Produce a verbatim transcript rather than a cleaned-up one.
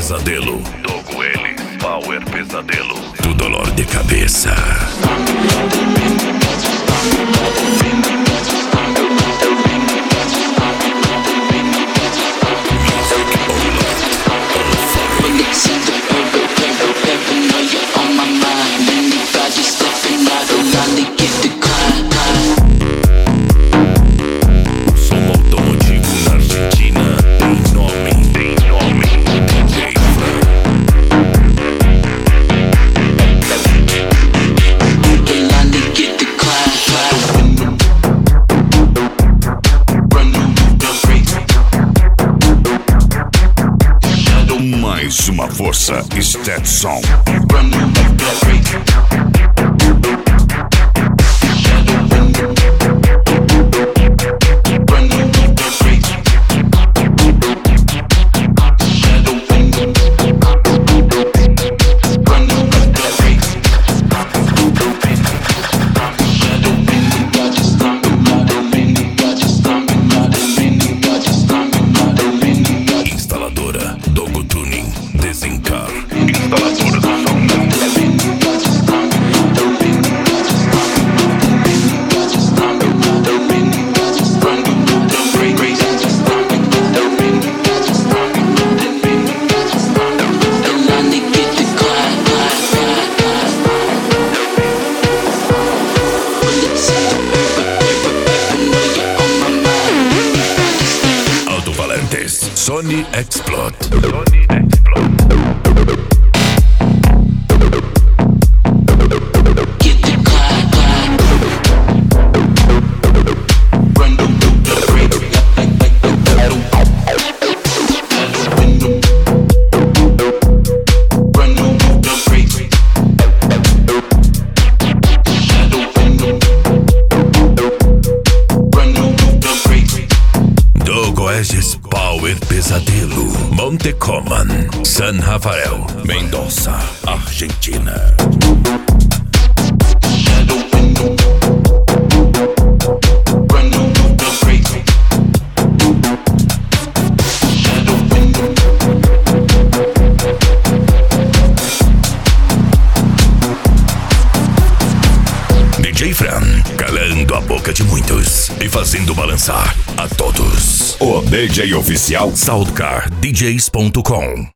Pesadelo. Dogo Ellis, Power Pesadelo. Tu dolor de cabeça. Mais uma força Stetson. Desencar, instaladora do som. Alto-falantes, Sony Explode. Sony Explode. Oasis Power Pesadelo, Montecoman, San Rafael, Mendoza, Argentina. D J Fran, calando a boca de muitos e fazendo balançar a todos. O D J oficial Soundcar D Js ponto com.